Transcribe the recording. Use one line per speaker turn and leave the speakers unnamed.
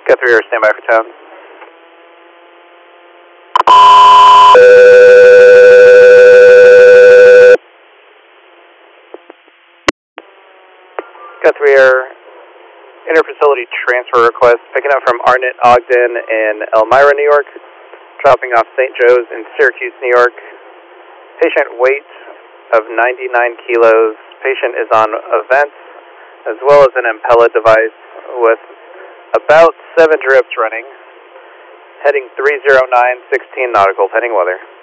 Guthrie, stand by for town. Guthrie Air, interfacility transfer request, picking up from Arnett Ogden in Elmira, New York, dropping off St. Joe's in Syracuse, New York. Patient weight of 99 kilos. Patient is on a vent as well as an Impella device with about 7 drips running. Heading 309, 16 nautical, pending weather.